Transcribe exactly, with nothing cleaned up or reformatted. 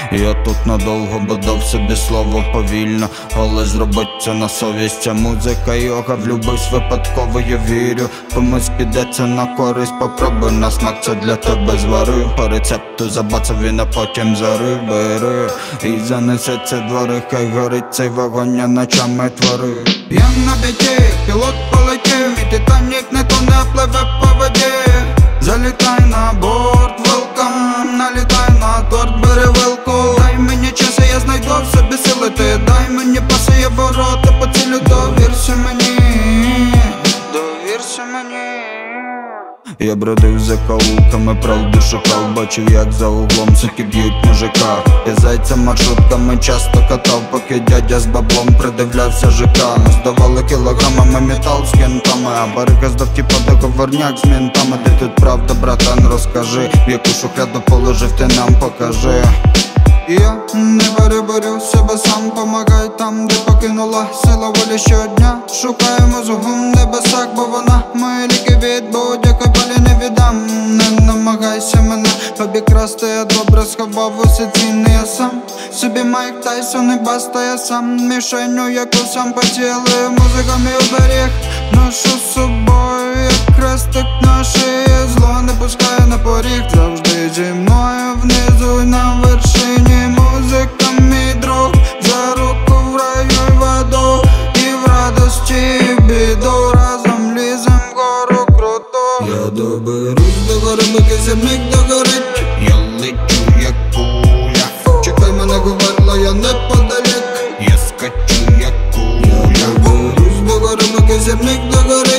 Я тут надовго, бо дав собі слово повільно, але зробить це на совість. Ця музика йога, влюбивсь випадково, я вірю. Комусь піде це на користь, попробуй на смак, це для тебе зварив. По рецепту забацав він, а потім зарив. Бери і занесе це двори, хай горить цей вогонь, я ночами творив. Я на біті, пілот полетів, і Титанік не тоне, пливе по воді. Залітай на борт, welcome, налітай на торт, бери вилку. Дай мені час, і я знайду в собі сили, ти дай мені паси, я ворота поцілю. Довірся мені, довірся мені. Я бродив за каулками, правду шукав, бачив як за углом суки б'ють мужика. Я зайця маршрутками часто катав, поки дядя з баблом придивлявся ЖК. Ми здавали кілограмами метал з кентами, а барига здав типа договорняк з ментами. Ти тут правда, братан, розкажи, в яку шухляду положив, ти нам покажи. Я не переборю себе сам, помагай там, де покинула сила волі щодня. Шукаємо зугом небесах, бо вона мої ліки від будь-якої болі не віддам. Не намагайся мене обікрасти, я добре сховав усе цінне, я сам собі Майк Тайсон і баста, я сам мішеню, яку сам поцілив. Музика мій оберіг, ношу з собою, як хрестик на шиї. Зло не пускає на поріг, завжди зі мною внизу і на вершині. Музика мій друг, за руку в раю й в аду, і в радості, і в біду, разом лізем вгору круто. Я доберусь до гори, поки земник догорить. Я лечу як куля, Чекай мене, говорила, я неподалік. я скачу як куля. Я доберусь до гори, поки земник догорить.